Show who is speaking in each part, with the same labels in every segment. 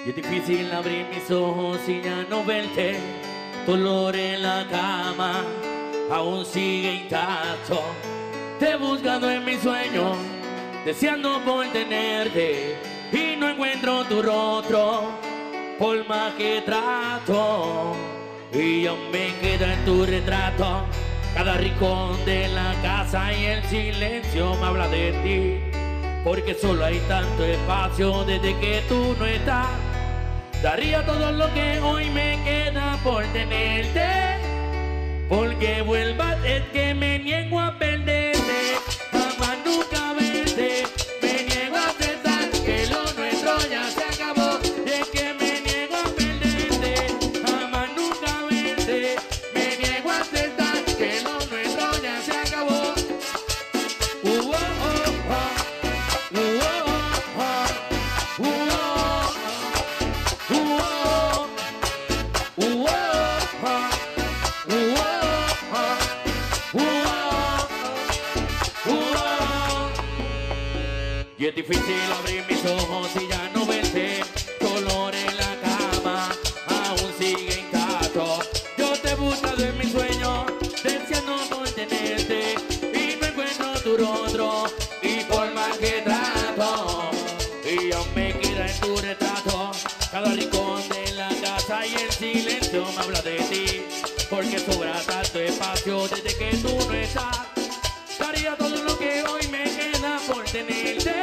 Speaker 1: Y es difícil abrir mis ojos y ya no verte. Tu olor en la cama aún sigue intacto. Te he buscado en mis sueños, deseando por tenerte, y no encuentro tu rostro, por más que trato. Y aún me queda en tu retrato cada rincón de la casa, y el silencio me habla de ti, porque solo hay tanto espacio desde que tú no estás. Daría todo lo que hoy me queda por tenerte, porque vuelvas, es que me niego a perderte, jamás nunca verte. Me niego a aceptar que lo nuestro ya se acabó, y es que me niego a perderte, jamás nunca verte. Me niego a aceptar que lo nuestro ya se acabó. Oh, oh, oh. Y es difícil abrir mis ojos y ya no verte. Tu olor en la cama aún sigue intacto. Yo te he buscado en mis sueños, deseando por tenerte, y no encuentro tu rostro, y por más que trato, y aún me queda en tu retrato cada rincón de la casa, y el silencio me habla de ti, porque sobra tanto espacio desde que tú no estás. Daría todo lo que hoy me queda por tenerte,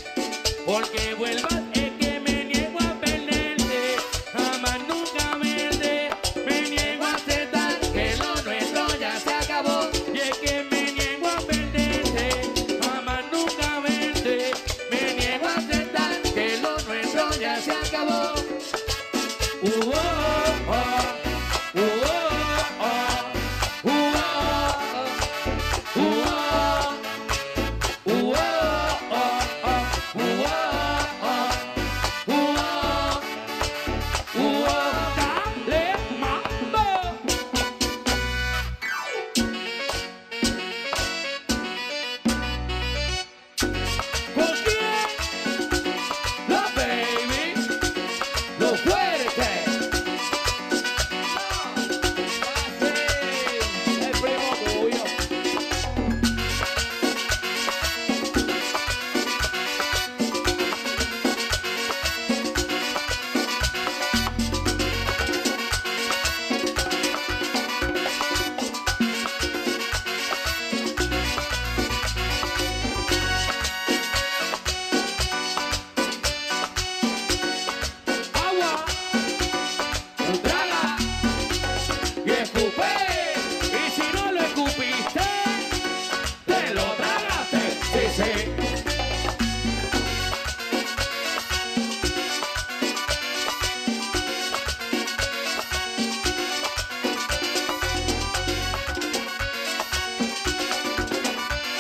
Speaker 1: porque vuelvas, es que me niego a perderte, jamás nunca verte. Me niego a aceptar que lo nuestro ya se acabó, y es que me niego a perderte, jamás nunca verte. Me niego a aceptar que lo nuestro ya se acabó. Oh, oh, oh.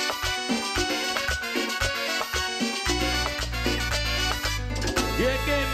Speaker 1: Y es que